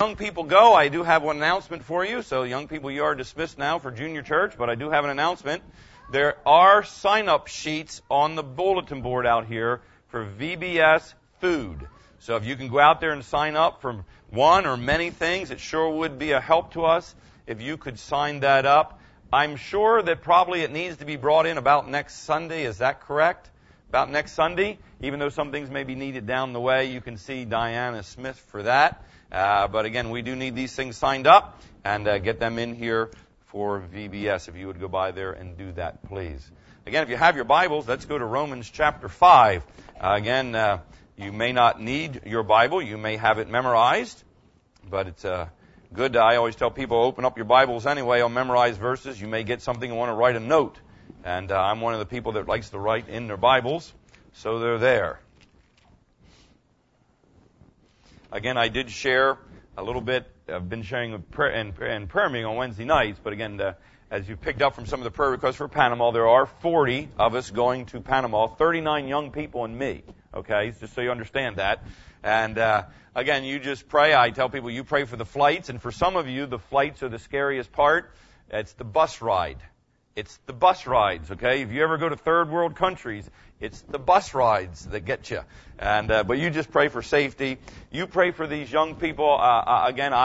Young people go, I do have one announcement for you. So young people, you are dismissed now for junior church, but I do have an announcement. There are sign-up sheets on the bulletin board out here for VBS food. So if you can go out there and sign up for one or many things, it sure would be a help to us if you could sign that up. I'm sure that probably it needs to be brought in about next Sunday. Is that correct? About next Sunday? Even though some things may be needed down the way, you can see Diana Smith for that. But again, we do need these things signed up and get them in here for VBS. If you would go by there and do that, please. Again, if you have your Bibles, let's go to Romans chapter 5. You may not need your Bible. You may have it memorized. But it's good. I always tell people, open up your Bibles anyway on memorized verses. You may get something and want to write a note. And I'm one of the people that likes to write in their Bibles, so they're there. Again, I did share a little bit. I've been sharing and prayer meeting on Wednesday nights. But again, as you picked up from some of the prayer requests for Panama, there are 40 of us going to Panama, 39 young people and me. Okay, just so you understand that. And again, you just pray. I tell people you pray for the flights. And for some of you, the flights are the scariest part. It's the bus ride. It's the bus rides, okay? If you ever go to third world countries, it's the bus rides that get you. And but you just pray for safety. You pray for these young people. Again,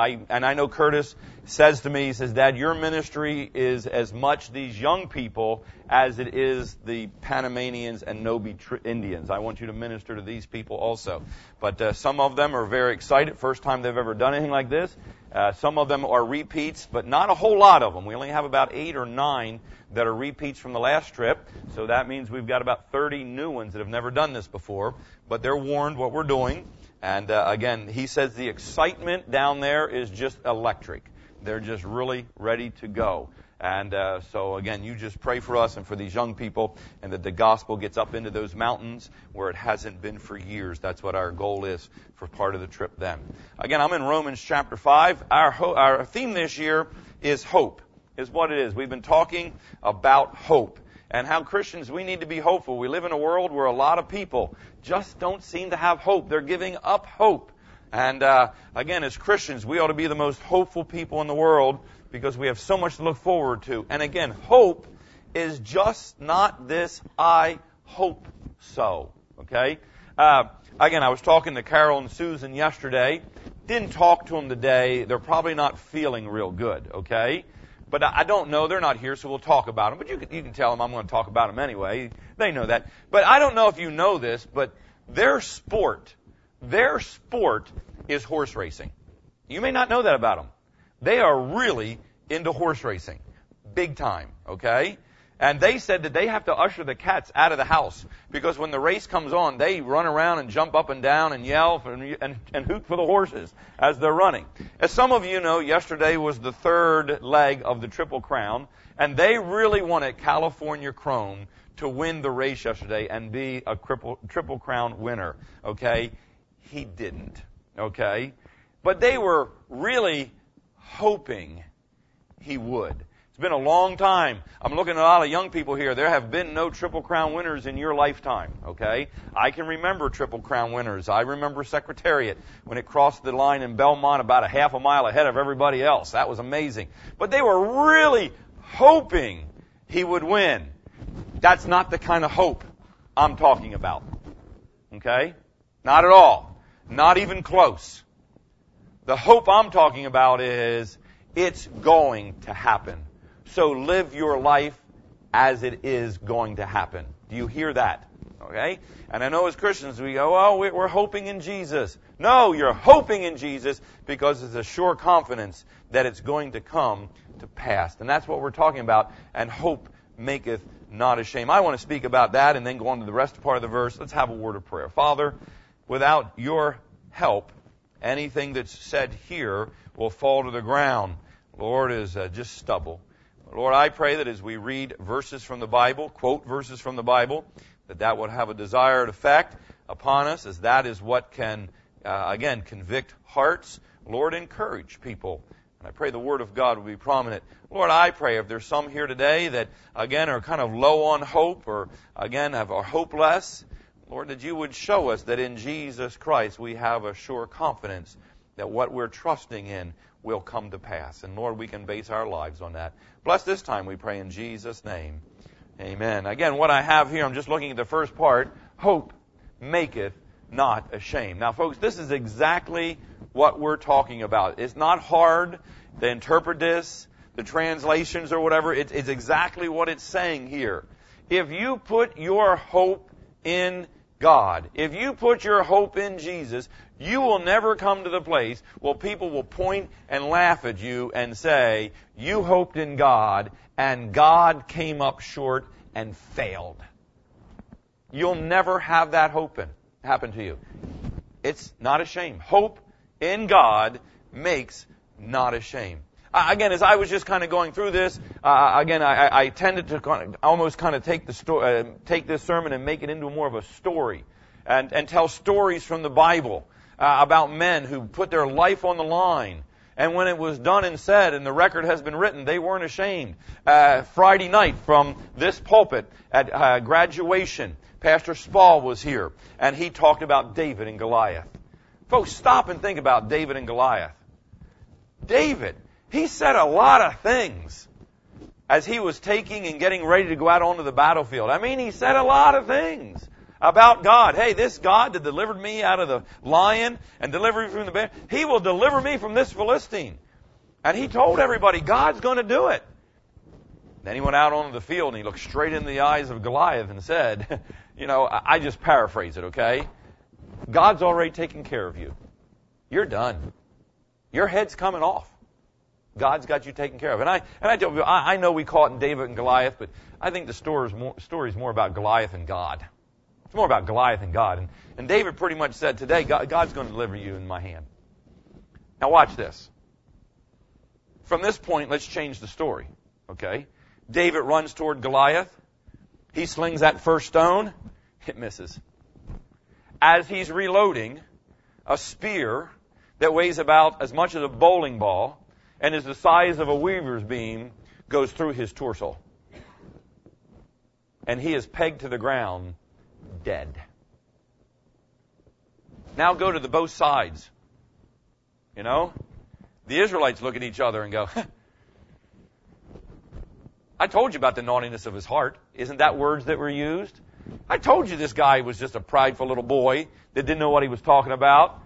I know Curtis says to me, he says, Dad, your ministry is as much these young people as it is the Panamanians and Nobi Indians. I want you to minister to these people also. But some of them are very excited, first time they've ever done anything like this. Some of them are repeats, but not a whole lot of them. We only have about 8 or 9 that are repeats from the last trip. So that means we've got about 30 new ones that have never done this before. But they're warned what we're doing. And again, he says the excitement down there is just electric. They're just really ready to go. And so, again, you just pray for us and for these young people and that the gospel gets up into those mountains where it hasn't been for years. That's what our goal is for part of the trip then. Again, I'm in Romans chapter 5. Our theme this year is hope, is what it is. We've been talking about hope and how Christians, we need to be hopeful. We live in a world where a lot of people just don't seem to have hope. They're giving up hope. And again, as Christians, we ought to be the most hopeful people in the world because we have so much to look forward to. And again, hope is just not this I hope so. Okay? Again, I was talking to Carol and Susan yesterday. Didn't talk to them today. They're probably not feeling real good. Okay? But I don't know. They're not here, so we'll talk about them. But you can tell them I'm going to talk about them anyway. They know that. But I don't know if you know this, but their sport is horse racing. You may not know that about them. They are really into horse racing. Big time, okay? And they said that they have to usher the cats out of the house because when the race comes on, they run around and jump up and down and yell and hoot for the horses as they're running. As some of you know, yesterday was the third leg of the Triple Crown, and they really wanted California Chrome to win the race yesterday and be a Triple Crown winner, okay? He didn't, okay? But they were really hoping he would. It's been a long time. I'm looking at a lot of young people here. There have been no Triple Crown winners in your lifetime, okay? I can remember Triple Crown winners. I remember Secretariat when it crossed the line in Belmont about a half a mile ahead of everybody else. That was amazing. But they were really hoping he would win. That's not the kind of hope I'm talking about, okay? Not at all. Not even close. The hope I'm talking about is it's going to happen. So live your life as it is going to happen. Do you hear that? Okay? And I know as Christians we go, oh, we're hoping in Jesus. No, you're hoping in Jesus because it's a sure confidence that it's going to come to pass. And that's what we're talking about. And hope maketh not ashamed. I want to speak about that and then go on to the rest part of the verse. Let's have a word of prayer. Father, without your help, anything that's said here will fall to the ground. Lord, is just stubble. Lord, I pray that as we read verses from the Bible, quote verses from the Bible, that would have a desired effect upon us, as that is what can, again, convict hearts. Lord, encourage people. And I pray the Word of God will be prominent. Lord, I pray if there's some here today that, again, are kind of low on hope or, again, are hopeless, Lord, that you would show us that in Jesus Christ we have a sure confidence that what we're trusting in will come to pass. And Lord, we can base our lives on that. Bless this time, we pray in Jesus' name. Amen. Again, what I have here, I'm just looking at the first part. Hope maketh not ashamed. Now, folks, this is exactly what we're talking about. It's not hard to interpret this, the translations or whatever. It's exactly what it's saying here. If you put your hope in God, if you put your hope in Jesus, you will never come to the place where people will point and laugh at you and say, you hoped in God and God came up short and failed. You'll never have that happen to you. It's not a shame. Hope in God makes not a shame. Again, as I was just kind of going through this, I tended to almost take this sermon and make it into more of a story, and tell stories from the Bible about men who put their life on the line. And when it was done and said, and the record has been written, they weren't ashamed. Friday night from this pulpit at graduation, Pastor Spall was here, and he talked about David and Goliath. Folks, stop and think about David and Goliath. David, he said a lot of things as he was taking and getting ready to go out onto the battlefield. I mean, he said a lot of things about God. Hey, this God that delivered me out of the lion and delivered me from the bear, He will deliver me from this Philistine. And he told everybody, God's going to do it. Then he went out onto the field and he looked straight in the eyes of Goliath and said, I just paraphrase it, okay? God's already taken care of you. You're done. Your head's coming off. God's got you taken care of. And I tell you, I know we call it in David and Goliath, but I think the story is more about Goliath and God. It's more about Goliath and God. And David pretty much said, today, God's going to deliver you in my hand. Now watch this. From this point, let's change the story. Okay? David runs toward Goliath. He slings that first stone. It misses. As he's reloading, a spear that weighs about as much as a bowling ball and is the size of a weaver's beam goes through his torso. And he is pegged to the ground, dead. Now go to the both sides. The Israelites look at each other and go, I told you about the naughtiness of his heart. Isn't that words that were used? I told you this guy was just a prideful little boy that didn't know what he was talking about.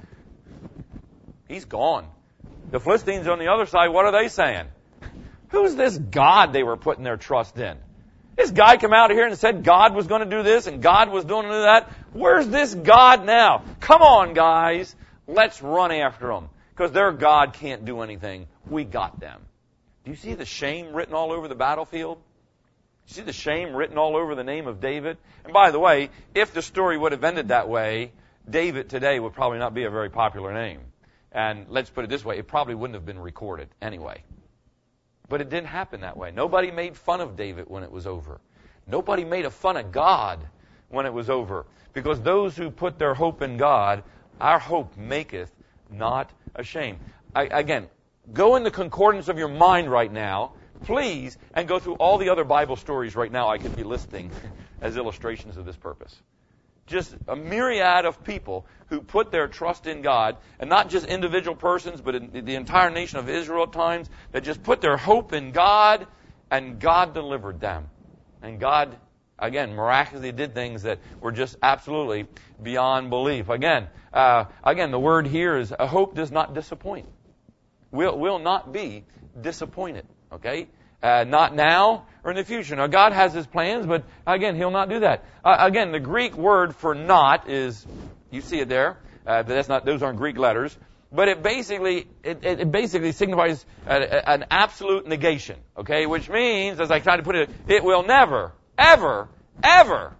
He's gone. The Philistines on the other side, what are they saying? Who's this God they were putting their trust in? This guy came out here and said God was going to do this and God was going to do that. Where's this God now? Come on, guys. Let's run after him. Because their God can't do anything. We got them. Do you see the shame written all over the battlefield? You see the shame written all over the name of David? And by the way, if the story would have ended that way, David today would probably not be a very popular name. And let's put it this way, it probably wouldn't have been recorded anyway. But it didn't happen that way. Nobody made fun of David when it was over. Nobody made a fun of God when it was over. Because those who put their hope in God, our hope maketh not ashamed. Again, go in the concordance of your mind right now, please, and go through all the other Bible stories right now I could be listing as illustrations of this purpose. Just a myriad of people who put their trust in God, and not just individual persons, but in the entire nation of Israel at times, that just put their hope in God, and God delivered them. And God, again, miraculously did things that were just absolutely beyond belief. Again, the word here is, a hope does not disappoint. Will not be disappointed. Okay? Not now or in the future. Now, God has His plans, but again, He'll not do that. Again, the Greek word for not is, you see it there, but those aren't Greek letters, but it basically signifies an absolute negation. Okay? Which means, as I try to put it, it will never, ever, ever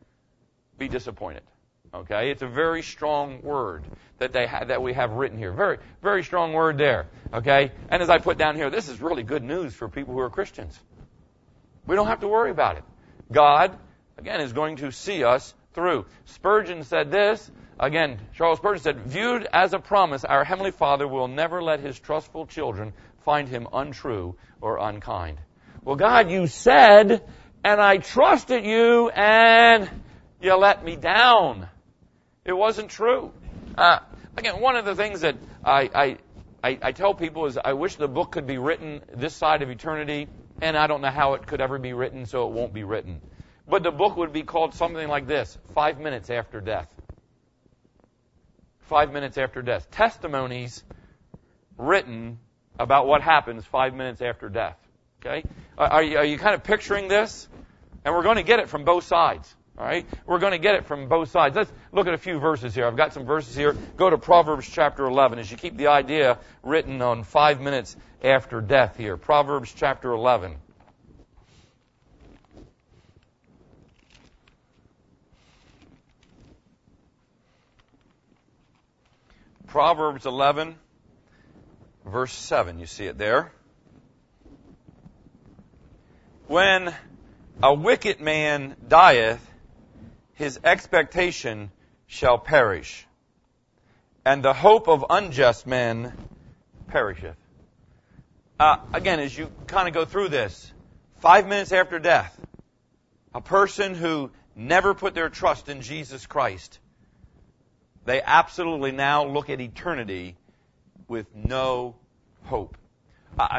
be disappointed. Okay? It's a very strong word that we have written here. Very, very strong word there. Okay? And as I put down here, this is really good news for people who are Christians. We don't have to worry about it. God, again, is going to see us through. Spurgeon said this. Again, Charles Spurgeon said, viewed as a promise, our Heavenly Father will never let His trustful children find Him untrue or unkind. Well, God, you said, and I trusted you, and you let me down. It wasn't true. Again, one of the things that I tell people is I wish the book could be written this side of eternity, and I don't know how it could ever be written, so it won't be written. But the book would be called something like this: 5 minutes after death. 5 minutes after death. Testimonies written about what happens 5 minutes after death. Okay? Are you kind of picturing this? And we're going to get it from both sides. All right? We're going to get it from both sides. Let's look at a few verses here. I've got some verses here. Go to Proverbs chapter 11 as you keep the idea written on 5 minutes after death here. Proverbs chapter 11. Proverbs 11, verse 7. You see it there. When a wicked man dieth, his expectation shall perish, and the hope of unjust men perisheth. Again, as you kind of go through this, 5 minutes after death, a person who never put their trust in Jesus Christ, they absolutely now look at eternity with no hope. I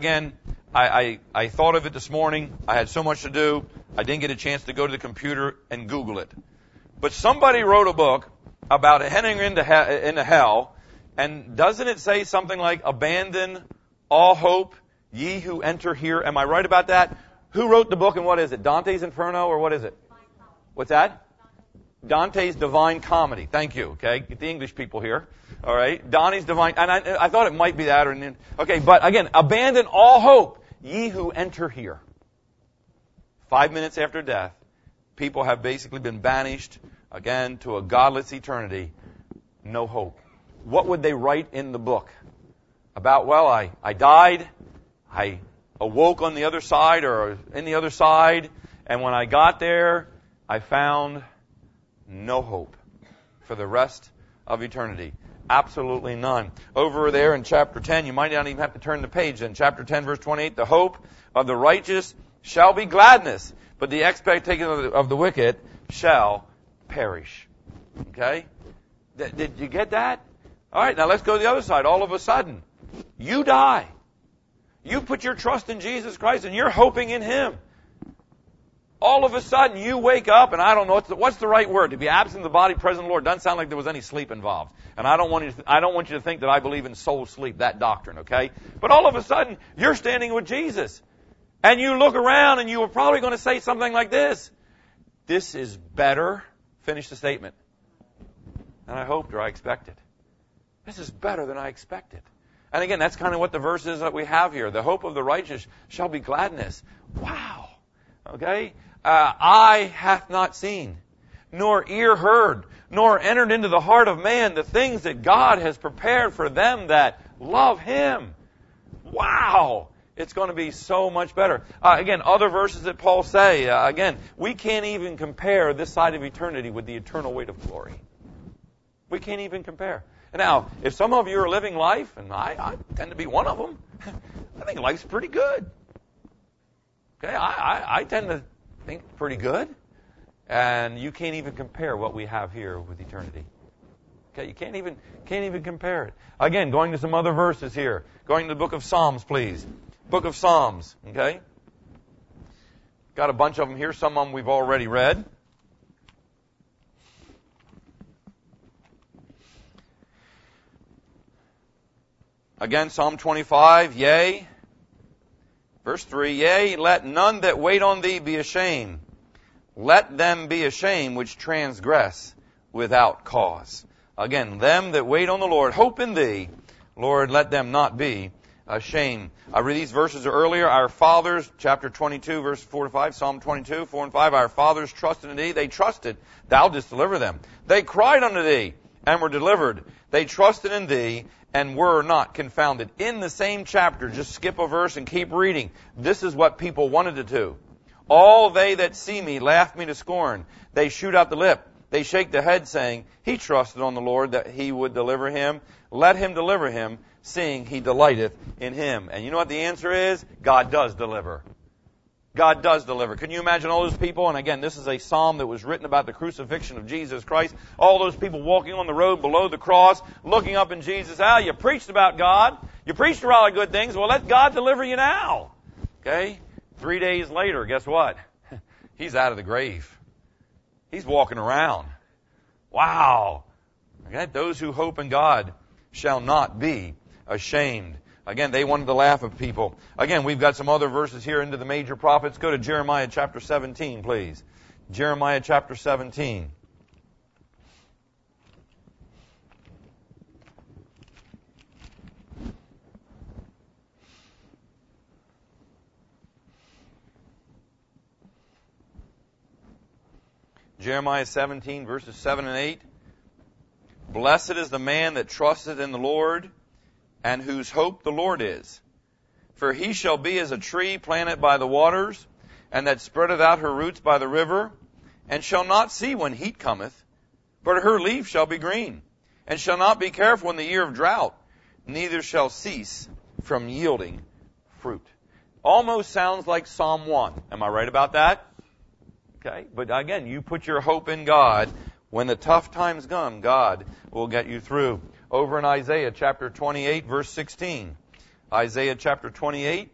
thought of it this morning. I had so much to do. I didn't get a chance to go to the computer and Google it. But somebody wrote a book about heading into hell, and doesn't it say something like, abandon all hope, ye who enter here? Am I right about that? Who wrote the book and what is it? Dante's Inferno, or what is it? What's that? Dante's Divine Comedy. Thank you. Okay, get the English people here. All right, Dante's Divine, and I thought it might be that, or okay, but again, abandon all hope, ye who enter here. 5 minutes after death, people have basically been banished again to a godless eternity. No hope. What would they write in the book? About, well, I died, I awoke on the other side or in the other side, and when I got there, I found no hope for the rest of eternity. Absolutely none. Over there in chapter 10, you might not even have to turn the page. In chapter 10, verse 28, the hope of the righteous shall be gladness, but the expectation of the wicked shall perish. Okay? Did you get that? All right, now let's go to the other side. All of a sudden, you die. You put your trust in Jesus Christ and you're hoping in Him. All of a sudden, you wake up, and I don't know what's the right word. To be absent of the body, present in the Lord. Doesn't sound like there was any sleep involved. And I don't want you to think that I believe in soul sleep, that doctrine, okay? But all of a sudden, you're standing with Jesus. And you look around, and you are probably going to say something like this: this is better, finish the statement, than I hoped or I expected. This is better than I expected. And again, that's kind of what the verse is that we have here. The hope of the righteous shall be gladness. Wow. Okay? Eye hath not seen, nor ear heard, nor entered into the heart of man the things that God has prepared for them that love Him. Wow! It's going to be so much better. Again, other verses that Paul say, again, we can't even compare this side of eternity with the eternal weight of glory. We can't even compare. Now, if some of you are living life, and I tend to be one of them, I think life's pretty good. Okay, I tend to think pretty good. And you can't even compare what we have here with eternity. Okay, you can't even compare it. Again, going to some other verses here. Going to the book of Psalms, please. Book of Psalms, okay? Got a bunch of them here. Some of them we've already read. Again, Psalm 25, yea. Verse 3, yea, let none that wait on thee be ashamed. Let them be ashamed which transgress without cause. Again, them that wait on the Lord, hope in thee. Lord, let them not be ashamed. I read these verses earlier. Our fathers, chapter 22, verse 4 to 5, Psalm 22, 4 and 5. Our fathers trusted in thee. They trusted. Thou didst deliver them. They cried unto thee and were delivered. They trusted in thee and were not confounded. In the same chapter, just skip a verse and keep reading. This is what people wanted to do. All they that see me laugh me to scorn. They shoot out the lip. They shake the head, saying, he trusted on the Lord that He would deliver him. Let Him deliver him, seeing He delighteth in Him. And you know what the answer is? God does deliver. God does deliver. Can you imagine all those people? And again, this is a psalm that was written about the crucifixion of Jesus Christ. All those people walking on the road below the cross, looking up in Jesus. You preached about God. You preached a lot of good things. Well, let God deliver you now. Okay? 3 days later, guess what? He's out of the grave. He's walking around. Wow. Okay? Those who hope in God shall not be ashamed. Again, they wanted to laugh at people. Again, we've got some other verses here into the major prophets. Go to Jeremiah chapter 17, please. Jeremiah chapter 17. Jeremiah 17, verses 7 and 8. Blessed is the man that trusteth in the Lord, and whose hope the Lord is. For he shall be as a tree planted by the waters, and that spreadeth out her roots by the river, and shall not see when heat cometh, but her leaf shall be green, and shall not be careful in the year of drought, neither shall cease from yielding fruit. Almost sounds like Psalm 1. Am I right about that? Okay, but again, you put your hope in God. When the tough times come, God will get you through. Over in Isaiah chapter 28, verse 16. Isaiah chapter 28,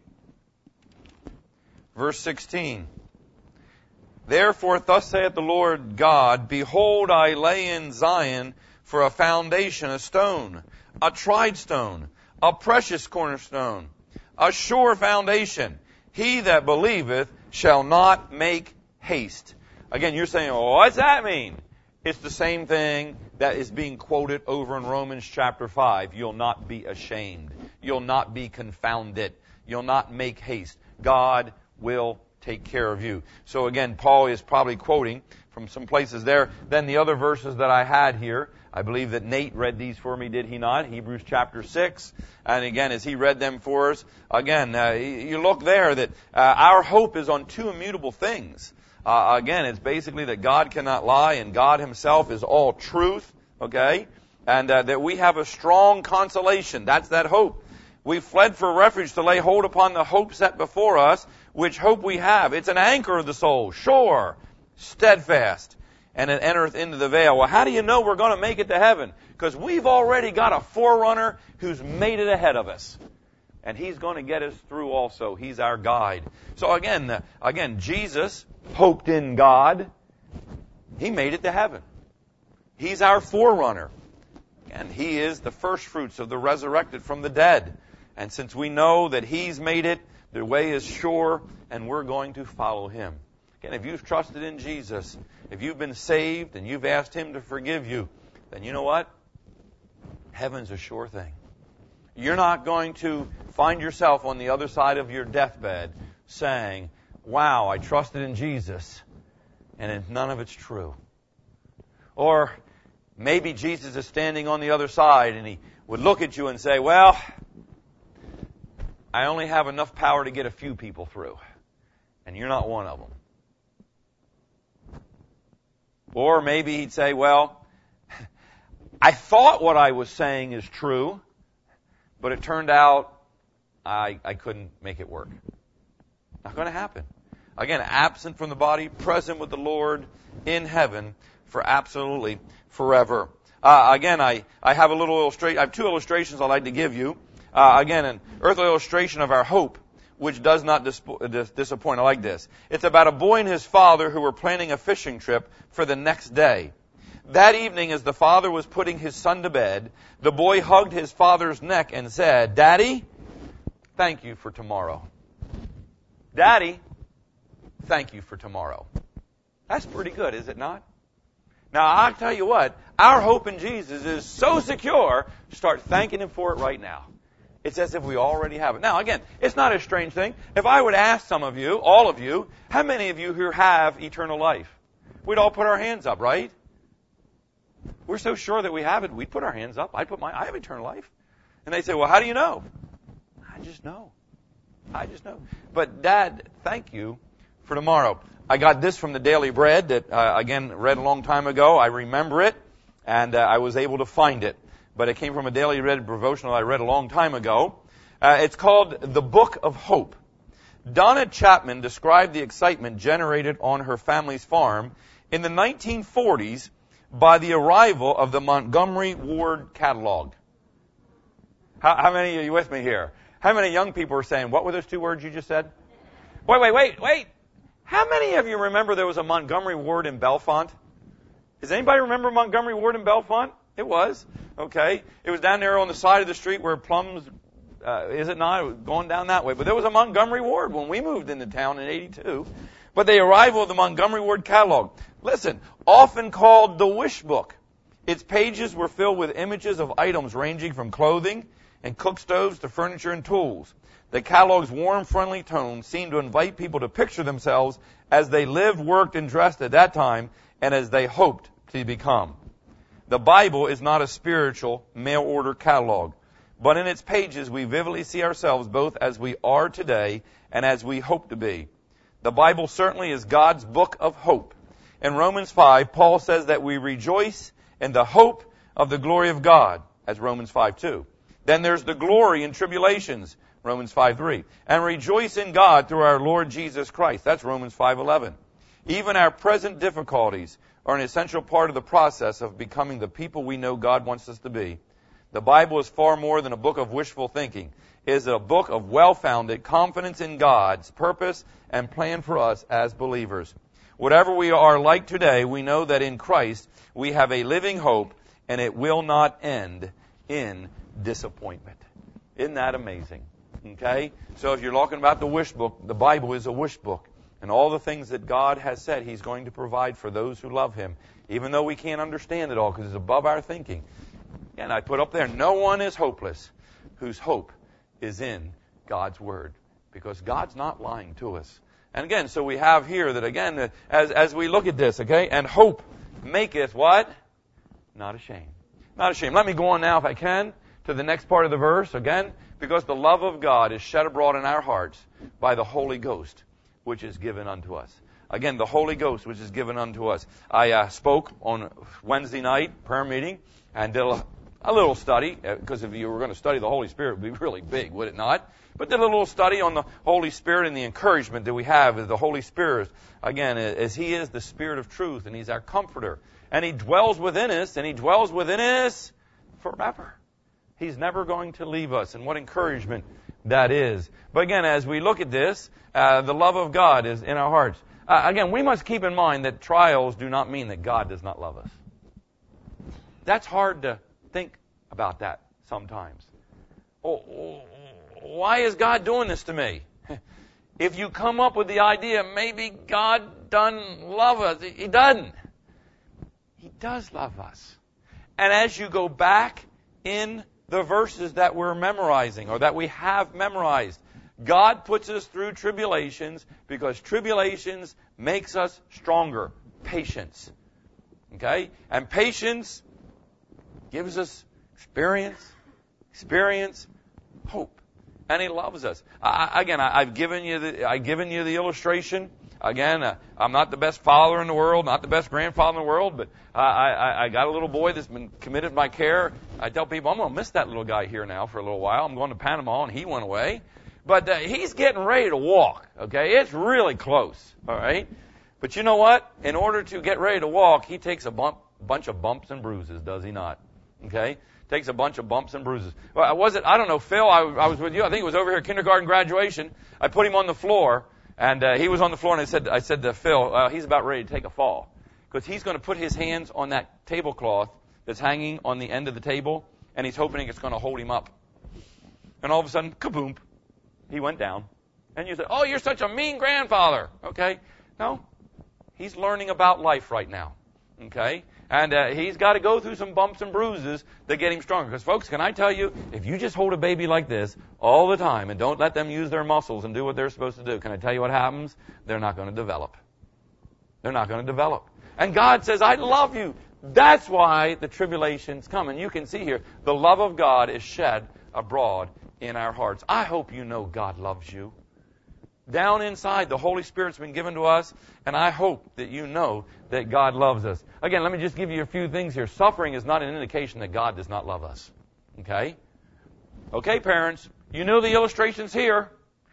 verse 16. Therefore thus saith the Lord God, Behold, I lay in Zion for a foundation, a stone, a tried stone, a precious cornerstone, a sure foundation. He that believeth shall not make haste. Again, you're saying, well, what's that mean? It's the same thing that is being quoted over in Romans chapter 5. You'll not be ashamed. You'll not be confounded. You'll not make haste. God will take care of you. So again, Paul is probably quoting from some places there. Then the other verses that I had here, I believe that Nate read these for me, did he not? Hebrews chapter 6. And again, as he read them for us, again, you look there that our hope is on two immutable things. Again, it's basically that God cannot lie and God himself is all truth, okay? And that we have a strong consolation. That's that hope. We fled for refuge to lay hold upon the hope set before us, which hope we have. It's an anchor of the soul, sure, steadfast, and it entereth into the veil. Well, how do you know we're going to make it to heaven? Because we've already got a forerunner who's made it ahead of us. And he's going to get us through also. He's our guide. So again, Jesus hoped in God. He made it to heaven. He's our forerunner. And he is the first fruits of the resurrected from the dead. And since we know that he's made it, the way is sure, and we're going to follow him. Again, if you've trusted in Jesus, if you've been saved and you've asked him to forgive you, then you know what? Heaven's a sure thing. You're not going to find yourself on the other side of your deathbed saying, wow, I trusted in Jesus, and none of it's true. Or maybe Jesus is standing on the other side, and he would look at you and say, well, I only have enough power to get a few people through, and you're not one of them. Or maybe he'd say, well, I thought what I was saying is true, but it turned out I couldn't make it work. Not going to happen. Again, absent from the body, present with the Lord in heaven for absolutely forever. Again, I have a little illustration. I have two illustrations I'd like to give you. Again, an earthly illustration of our hope, which does not disappoint. I like this. It's about a boy and his father who were planning a fishing trip for the next day. That evening, as the father was putting his son to bed, the boy hugged his father's neck and said, Daddy, thank you for tomorrow. Daddy, thank you for tomorrow. That's pretty good, is it not? Now, I'll tell you what, our hope in Jesus is so secure, start thanking him for it right now. It's as if we already have it. Now, again, it's not a strange thing. If I would ask some of you, all of you, how many of you here have eternal life? We'd all put our hands up, right? We're so sure that we have it, we'd put our hands up. I have eternal life. And they say, well, how do you know? I just know. But Dad, thank you for tomorrow. I got this from the Daily Bread that, again, read a long time ago. I remember it, and I was able to find it. But it came from a Daily Bread devotional I read a long time ago. It's called The Book of Hope. Donna Chapman described the excitement generated on her family's farm in the 1940s by the arrival of the Montgomery Ward catalog. How many are you with me here? How many young people are saying, what were those 2 words you just said? Wait. How many of you remember there was a Montgomery Ward in Bellefonte? Does anybody remember Montgomery Ward in Bellefonte? It was. Okay. It was down there on the side of the street where Plums, is it not? It was going down that way. But there was a Montgomery Ward when we moved into town in 82. But the arrival of the Montgomery Ward catalog. Listen, often called the Wish Book. Its pages were filled with images of items ranging from clothing and cook stoves to furniture and tools. The catalog's warm, friendly tone seemed to invite people to picture themselves as they lived, worked, and dressed at that time, and as they hoped to become. The Bible is not a spiritual mail-order catalog, but in its pages we vividly see ourselves both as we are today and as we hope to be. The Bible certainly is God's book of hope. In Romans 5, Paul says that we rejoice in the hope of the glory of God, as Romans 5:2. Then there's the glory in tribulations, Romans 5:3. And rejoice in God through our Lord Jesus Christ. That's Romans 5:11. Even our present difficulties are an essential part of the process of becoming the people we know God wants us to be. The Bible is far more than a book of wishful thinking. It is a book of well-founded confidence in God's purpose and plan for us as believers. Whatever we are like today, we know that in Christ we have a living hope, and it will not end in disappointment. Isn't that amazing? Okay? So if you're talking about the wish book, the Bible is a wish book. And all the things that God has said He's going to provide for those who love Him, even though we can't understand it all because it's above our thinking. And I put up there, no one is hopeless whose hope is in God's Word, because God's not lying to us. And again, so we have here that again, as we look at this, okay, and hope maketh what? Not ashamed. Not ashamed. Let me go on now, if I can, to the next part of the verse, again, because the love of God is shed abroad in our hearts by the Holy Ghost, which is given unto us. Again, the Holy Ghost, which is given unto us. I spoke on Wednesday night, prayer meeting, and did a little study, because if you were going to study the Holy Spirit, it would be really big, would it not? But did a little study on the Holy Spirit and the encouragement that we have as the Holy Spirit, again, as He is the Spirit of truth, and He's our comforter. And He dwells within us, and He dwells within us forever. He's never going to leave us, and what encouragement that is. But again, as we look at this, the love of God is in our hearts. Again, we must keep in mind that trials do not mean that God does not love us. That's hard to think about that sometimes. Oh, why is God doing this to me? If you come up with the idea, maybe God doesn't love us. He doesn't. He does love us. And as you go back in the verses that we're memorizing or that we have memorized, God puts us through tribulations because tribulations makes us stronger. Patience. Okay? And patience gives us experience, hope. And He loves us. I've given you the illustration. Again, I'm not the best father in the world, not the best grandfather in the world, but I got a little boy that's been committed to my care. I tell people I'm going to miss that little guy here now for a little while. I'm going to Panama, and he went away. But he's getting ready to walk, okay? It's really close, all right? But you know what? In order to get ready to walk, he takes a bunch of bumps and bruises, does he not? Okay? Takes a bunch of bumps and bruises. Well, I don't know, Phil, I was with you. I think it was over here, kindergarten graduation. I put him on the floor, and he was on the floor, and I said to Phil, he's about ready to take a fall. Because he's going to put his hands on that tablecloth that's hanging on the end of the table, and he's hoping it's going to hold him up. And all of a sudden, kaboom, he went down. And you say, oh, you're such a mean grandfather. Okay? No. He's learning about life right now. Okay? And he's got to go through some bumps and bruises to get him stronger. Because, folks, can I tell you, if you just hold a baby like this all the time and don't let them use their muscles and do what they're supposed to do, can I tell you what happens? They're not going to develop. They're not going to develop. And God says, I love you. That's why the tribulations come. And you can see here, the love of God is shed abroad in our hearts. I hope you know God loves you. Down inside, the Holy Spirit's been given to us, and I hope that you know that God loves us. Again, let me just give you a few things here. Suffering is not an indication that God does not love us. Okay? Okay, parents, you know the illustrations here.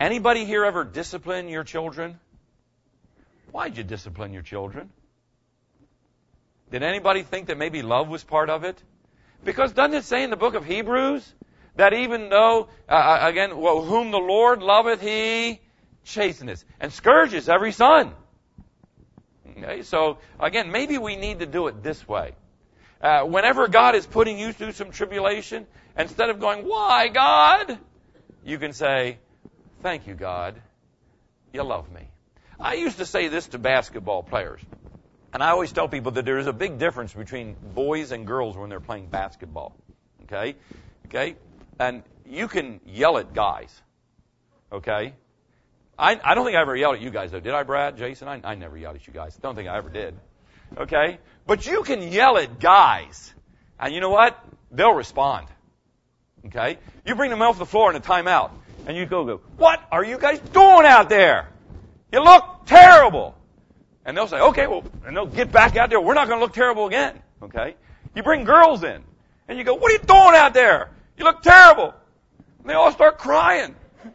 Anybody here ever discipline your children? Why'd you discipline your children? Did anybody think that maybe love was part of it? Because doesn't it say in the book of Hebrews that even though, whom the Lord loveth, He chasteneth and scourges every son. Okay, so again, maybe we need to do it this way. Whenever God is putting you through some tribulation, instead of going, "Why, God?" you can say, "Thank you, God. You love me." I used to say this to basketball players. And I always tell people that there is a big difference between boys and girls when they're playing basketball. Okay? And you can yell at guys. Okay? I don't think I ever yelled at you guys, though. Did I, Brad, Jason? I never yelled at you guys. Don't think I ever did. Okay? But you can yell at guys. And you know what? They'll respond. Okay? You bring them off the floor in a timeout. And you go, "What are you guys doing out there? You look terrible." And they'll say, "Okay, well," and they'll get back out there. "We're not going to look terrible again." Okay? You bring girls in, and you go, "What are you doing out there? You look terrible." And they all start crying.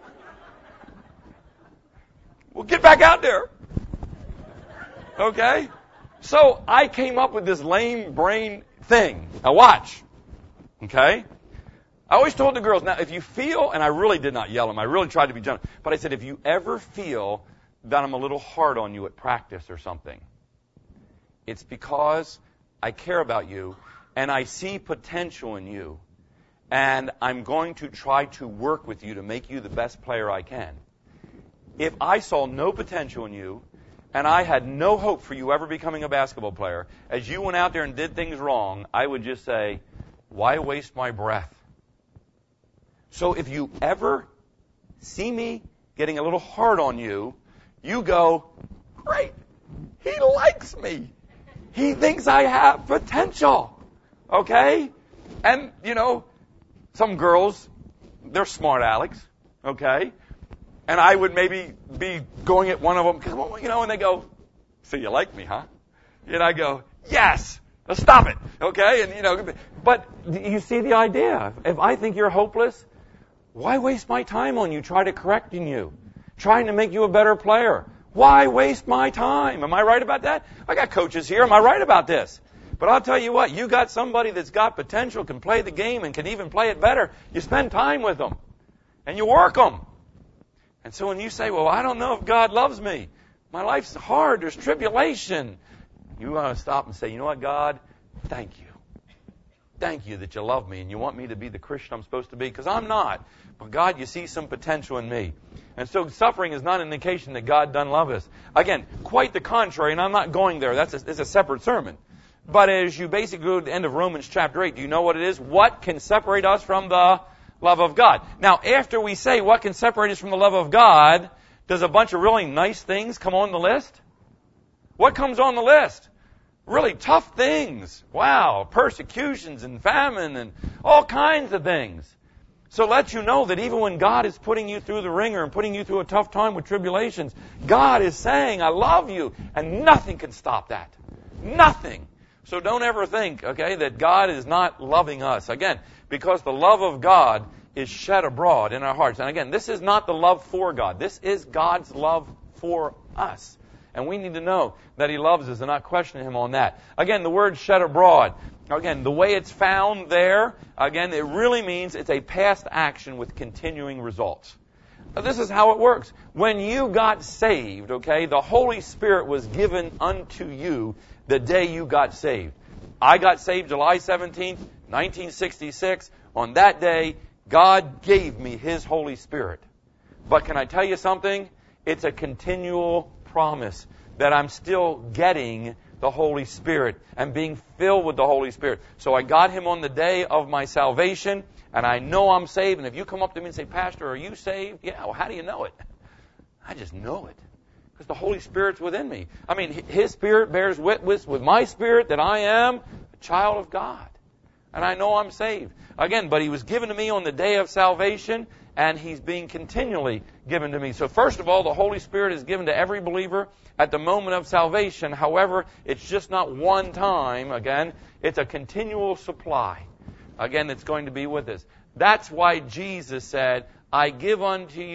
"Well, get back out there." Okay? So I came up with this lame brain thing. Now watch. Okay? I always told the girls, now if you feel, and I really did not yell at them, I really tried to be gentle, but I said, if you ever feel that I'm a little hard on you at practice or something, it's because I care about you and I see potential in you, and I'm going to try to work with you to make you the best player I can. If I saw no potential in you and I had no hope for you ever becoming a basketball player, as you went out there and did things wrong, I would just say, "Why waste my breath?" So if you ever see me getting a little hard on you, you go, "Great, he likes me. He thinks I have potential." Okay? And, some girls, they're smart Alex. Okay? And I would maybe be going at one of them, and they go, "So you like me, huh?" And I go, "Yes. Now stop it." Okay? And, but you see the idea. If I think you're hopeless, why waste my time on you, trying to correcting you, trying to make you a better player? Why waste my time? Am I right about that? I got coaches here. Am I right about this? But I'll tell you what, you got somebody that's got potential, can play the game, and can even play it better. You spend time with them, and you work them. And so when you say, "Well, I don't know if God loves me. My life's hard. There's tribulation." You want to stop and say, "You know what, God? Thank you. Thank you that you love me and you want me to be the Christian I'm supposed to be, because I'm not. But God, you see some potential in me." And so suffering is not an indication that God doesn't love us. Again, quite the contrary, and I'm not going there. It's a separate sermon. But as you basically go to the end of Romans chapter 8, do you know what it is? What can separate us from the love of God? Now, after we say what can separate us from the love of God, does a bunch of really nice things come on the list? What comes on the list? Really tough things. Wow, persecutions and famine and all kinds of things. So let you know that even when God is putting you through the ringer and putting you through a tough time with tribulations, God is saying, "I love you," and nothing can stop that. Nothing. So don't ever think, that God is not loving us. Again, because the love of God is shed abroad in our hearts. And again, this is not the love for God. This is God's love for us. And we need to know that He loves us and not question Him on that. Again, the word "shed abroad," again, the way it's found there, again, it really means it's a past action with continuing results. Now, this is how it works. When you got saved, the Holy Spirit was given unto you the day you got saved. I got saved July 17th, 1966. On that day, God gave me His Holy Spirit. But can I tell you something? It's a continual promise that I'm still getting the Holy Spirit and being filled with the Holy Spirit. So I got Him on the day of my salvation, and I know I'm saved. And if you come up to me and say, "Pastor, are you saved?" Yeah, well, how do you know it? I just know it. Because the Holy Spirit's within me. I mean, His Spirit bears witness with my spirit that I am a child of God. And I know I'm saved. Again, but He was given to me on the day of salvation, and He's being continually given to me. So first of all, the Holy Spirit is given to every believer at the moment of salvation. However, it's just not one time. Again, it's a continual supply. Again, it's going to be with us. That's why Jesus said, "I give unto you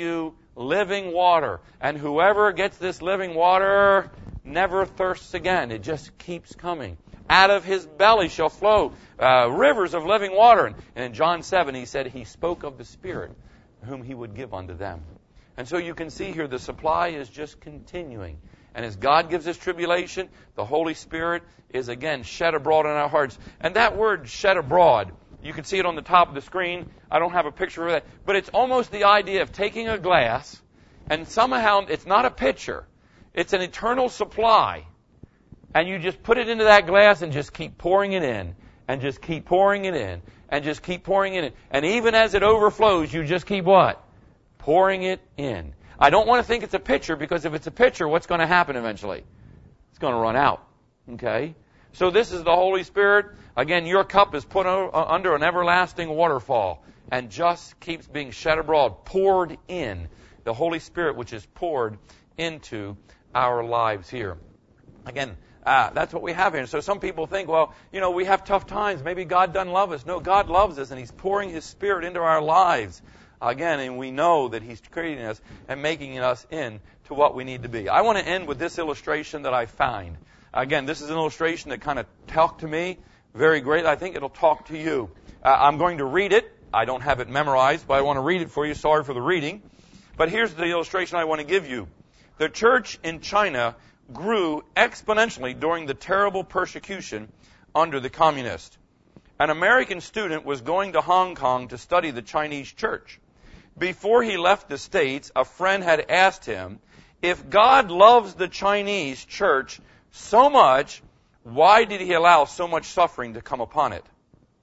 living water. And whoever gets this living water never thirsts again. It just keeps coming. Out of his belly shall flow rivers of living water. And in John 7, he said he spoke of the Spirit whom he would give unto them. And so you can see here the supply is just continuing. And as God gives us tribulation, the Holy Spirit is again shed abroad in our hearts. And that word shed abroad, you can see it on the top of the screen. I don't have a picture of that. But it's almost the idea of taking a glass and somehow it's not a pitcher. It's an eternal supply. And you just put it into that glass and just keep pouring it in. And just keep pouring it in. And just keep pouring it in. And even as it overflows, you just keep what? Pouring it in. I don't want to think it's a pitcher, because if it's a pitcher, what's going to happen eventually? It's going to run out. Okay? So this is the Holy Spirit. Again, your cup is put under an everlasting waterfall and just keeps being shed abroad, poured in. The Holy Spirit, which is poured into our lives here. Again, that's what we have here. So some people think, well, we have tough times. Maybe God doesn't love us. No, God loves us, and He's pouring His Spirit into our lives. Again, and we know that He's creating us and making us into what we need to be. I want to end with this illustration that I find. Again, this is an illustration that kind of talked to me very great. I think it'll talk to you. I'm going to read it. I don't have it memorized, but I want to read it for you. Sorry for the reading. But here's the illustration I want to give you. The church in China grew exponentially during the terrible persecution under the communists. An American student was going to Hong Kong to study the Chinese church. Before he left the States, a friend had asked him, if God loves the Chinese church so much, why did He allow so much suffering to come upon it?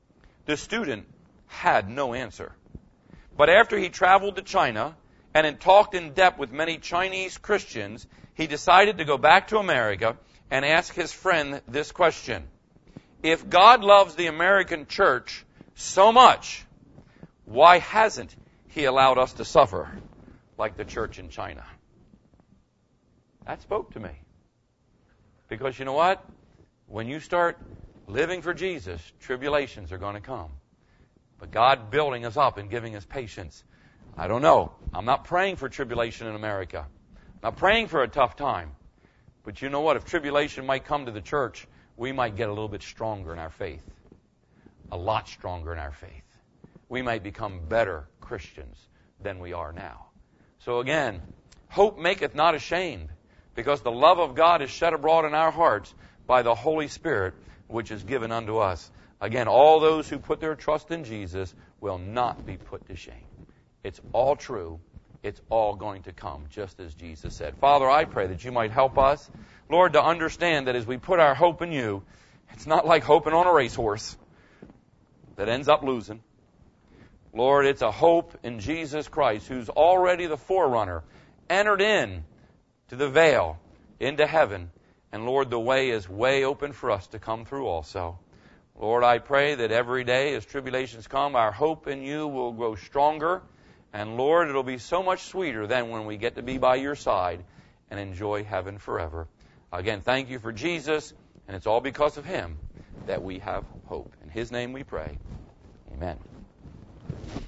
The student had no answer. But after he traveled to China and had talked in depth with many Chinese Christians, he decided to go back to America and ask his friend this question. If God loves the American church so much, why hasn't He allowed us to suffer like the church in China? That spoke to me. Because you know what? When you start living for Jesus, tribulations are going to come. But God building us up and giving us patience. I don't know. I'm not praying for tribulation in America. I'm not praying for a tough time. But you know what? If tribulation might come to the church, we might get a little bit stronger in our faith. A lot stronger in our faith. We might become better Christians than we are now. So again, hope maketh not ashamed, because the love of God is shed abroad in our hearts by the Holy Spirit, which is given unto us. Again, all those who put their trust in Jesus will not be put to shame. It's all true. It's all going to come, just as Jesus said. Father, I pray that You might help us, Lord, to understand that as we put our hope in You, it's not like hoping on a racehorse that ends up losing. Lord, it's a hope in Jesus Christ, who's already the forerunner, entered in to the veil, into heaven. And Lord, the way is way open for us to come through also. Lord, I pray that every day as tribulations come, our hope in You will grow stronger. And Lord, it'll be so much sweeter then when we get to be by Your side and enjoy heaven forever. Again, thank You for Jesus, and it's all because of Him that we have hope. In His name we pray. Amen.